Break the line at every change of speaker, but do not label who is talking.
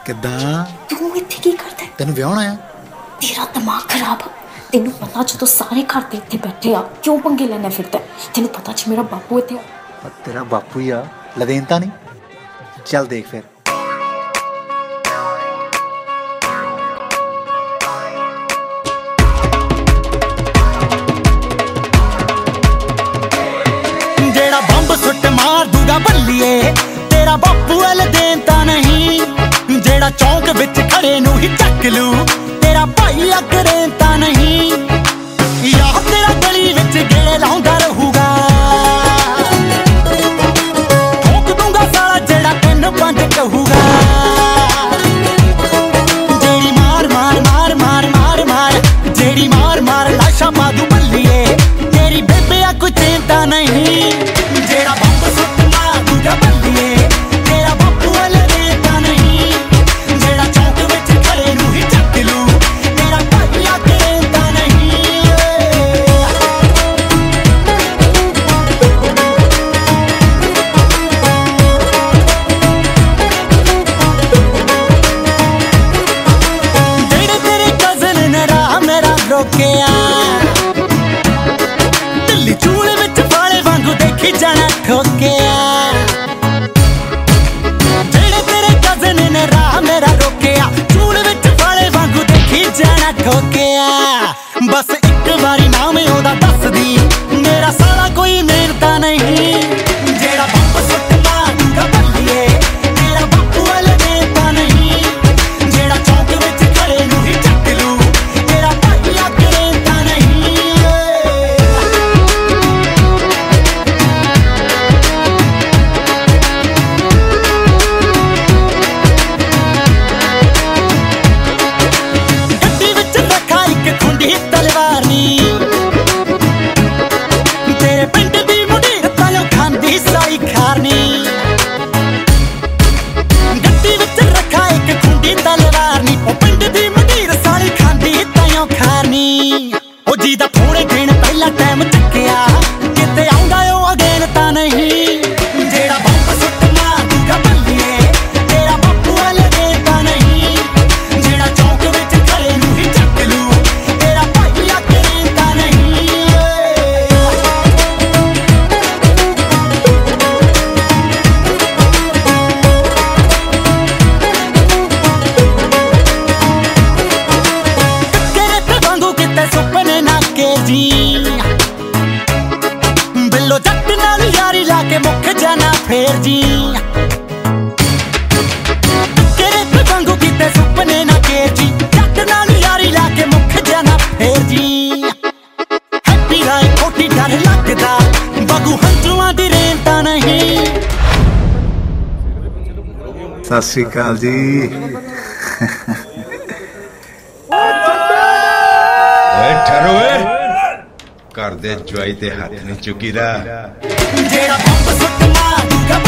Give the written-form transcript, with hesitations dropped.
ਕਿੱਦਾਂ
ਤੂੰ ਇੱਥੇ ਕੀ ਕਰਦਾ?
ਤੈਨੂੰ ਵਿਆਹਣ ਆਇਆ?
ਤੇਰਾ ਦਿਮਾਗ ਖਰਾਬ ਆ। ਤੈਨੂੰ ਪਤਾ ਜਦੋਂ ਸਾਰੇ ਘਰ ਦੇ ਇੱਥੇ ਬੈਠੇ ਆ ਕਿਉਂ ਪੰਗੇ ਲੈਣਾ ਫਿਰਦਾ? ਤੈਨੂੰ ਪਤਾ ਚ ਮੇਰਾ ਬਾਪੂ ਇੱਥੇ ਆ।
ਤੇਰਾ ਬਾਪੂ ਹੀ ਆ, ਲਦੇਨ ਤਾਂ ਨਹੀਂ? ਚੱਲ ਦੇਖ ਫਿਰ।
ਜਿਹੜਾ ਬੰਬ ਸੁੱਟ ਮਾਰ ਦੂਗਾ ਬੱਲੀਏ, ਤੇਰਾ ਬਾਪੂ ਲਦੇਨ ਤਾਂ ਨਹੀਂ। ਜਿਹੜਾ ਚੌਂਕ ਵਿੱਚ ਖੜੇ ਨੂੰ ਹੀ ਚੱਕ ਲੂ, ਤੇਰਾ ਭਾਈ ਅਗਰੇਨ ਤਾਂ ਨਹੀਂ। ਯਾਰ ਤੇਰਾ ਗਲੀ ਵਿੱਚ ਗੇੜੇ ਲਾਉਂਦਾ ਰਹੂਗਾ, ਠੋਕ ਦੂੰਗਾ ਸਾਲਾ ਜਿਹੜਾ 3-5 ਕਹੂਗਾ। ਜਿਹੜੀ ਮਾਰ ਮਾਰ ਮਾਰ ਮਾਰ ਮਾਰ ਮਾਰ, ਜਿਹੜੀ ਮਾਰ ਮਾਰ ਲਾਸ਼ਾਂ ਪਾ ਦੂ ਬੱਲੀਏ, ਤੇਰੀ ਬੇਬੇ ਆ ਕੋਈ ਚੈਨ ਤਾਂ ਨਹੀਂ। ਜਿਹੜਾ ਬੰਬ ਸੁੱਟ ਮਾਰ ਦੂਗਾ ਬੱਲੀਏ, ਤੇਰਾ ਬਾਪੂ ਲਦੇਨ ਤਾਂ ਨਹੀਂ। ਜਿਹੜਾ ਚੌਂਕ ਵਿੱਚ ਖੜੇ ਨੂੰ ਹੀ ਚੱਕ ਲੂ, ਤੇਰਾ ਭਾਈ ਅਗਰੇਨ ਤਾਂ ਨਹੀਂ। ਜਿਹੜੇ ਤੇਰੇ ਕਜ਼ਨ ਨੇ ਰਾਹ ਮੇਰਾ ਰੋਕਿਆ, ਦਿੱਲੀ ਚੂਲੇ ਵਿੱਚ ਵਾਲੇ ਵਾਂਗੂ ਦੇਖੀ ਜਾਣਾ ਠੋਕਿਆ। ਜਿਹੜੇ ਤੇਰੇ ਕਜ਼ਨ ਨੇ ਰਾਹ ਮੇਰਾ ਰੋਕਿਆ, ਚੂਲੇ ਵਿੱਚ ਵਾਲੇ ਵਾਂਗੂ ਦੇਖੀ ਜਾਣਾ ਠੋਕਿਆ। ਬਸ ਇੱਕ ਵਾਰੀ ਨਾਮ ਉਹਦਾ ਦੱਸਦੀ, ਮੇਰਾ ਸਾਲਾ ਕੋਈ ਮਿਹਨਤਾਂ ਨਹੀਂ। ਜਿਹੜਾ ਬੰਬ ਸੁੱਟ ਮਾਰ ਦੂਗਾ ਬੱਲੀਏ, ਤੇਰਾ ਬਾਪੂ ਲਦੇਨ ਤਾਂ ਨਹੀਂ। ਜਿਹੜਾ ਚੌਂਕ ਵਿੱਚ ਖੜੇ ਨੂੰ ਹੀ ਚੱਕ ਲੂ, ਤੇਰਾ ਭਾਈ ਅਗਰੇਨ ਤਾਂ ਨਹੀਂ। ਗੱਡੀ ਵਿੱਚ ਰੱਖਾ ਇੱਕ ਖੁੰਡੀ ਤਲਵਾਰ ਨੀ, ਤੇਰੇ ਪਿੰਡ ਦੀ ਮੁੰਡੀਰ ਤਾਂਯੋਂ ਖਾਂਦੀ ਸਾਈ ਖਾਰਨੀ। ਗੱਡੀ ਵਿੱਚ ਰੱਖਾ ਇੱਕ ਖੁੰਡੀ ਤਲਵਾਰ ਨੀ, ਉਹ ਪਿੰਡ ਦੀ ਮੁੰਡੀਰ ਸਾਲੀ ਖਾਂਦੀ ਤਾਂਯੋਂ ਖਾਰਨੀ। ਉਹ ਜਿਹਦਾ ਥੋੜੇ ਦਿਨ ਪਹਿਲਾਂ ਟਾਈਮ ਚੱਕਿਆ, ਕਿਤੇ ਆਉਂਦਾ ਉਹ ਅਗੇਨ ਤਾਂ ਨਹੀਂ। ਜਿਹੜਾ ਬੰਬ ਸੁੱਟ ਮਾਰ ਦੂਗਾ ਬੱਲੀਏ, ਤੇਰਾ ਬਾਪੂ ਲਦੇਨ ਤਾਂ ਨਹੀਂ। ਜਿਹੜਾ ਚੌਂਕ ਵਿੱਚ ਖੜੇ ਨੂੰ ਹੀ ਚੱਕ ਲੂ, ਤੇਰਾ ਭਾਈ ਅਗਰੇਨ ਤਾਂ ਨਹੀਂ। ਕਿਤੇ ਵਾਂਗੂ ਕਿਤੇ ਸੁਪਨੇ ਨਾ ਕੇ ਜੀ, ਬਿੱਲੋ ਜੱਟ ਨਾਲ ਯਾਰੀ ਲਾ ਕੇ ਮੁੱਕ ਜਾਣਾ ਫੇਰ ਜੀ। ਕਿਤੇ ਵਾਂਗੂ ਕਿਤੇ ਸੁਪਨੇ ਨਾ ਕੇ ਜੀ, ਜੱਟ ਨਾਲ ਯਾਰੀ ਲਾ ਕੇ ਮੁੱਕ ਜਾਣਾ ਫੇਰ ਜੀ। ਹੈਪੀ ਰਾਏ ਖੋਟੀ ਡਰ ਲੱਗਦਾ, ਬਗੂ ਹੰਝੂਆਂ ਦੀ ਰੇਨ ਤਾਂ ਨਹੀਂ।
ਸਤਿ ਸ਼੍ਰੀ ਅਕਾਲ ਜੀ।
ਓਏ ਠਹਿਰੋ ਓਏ, ਘਰ ਦੇ ਜਵਾਈ ਤੇ ਹੱਥ ਨਹੀਂ ਚੁੱਕੀਦਾ।
ਜਿਹੜਾ ਬੰਬ ਸੁੱਟ ਮਾਰ ਦੂਗਾ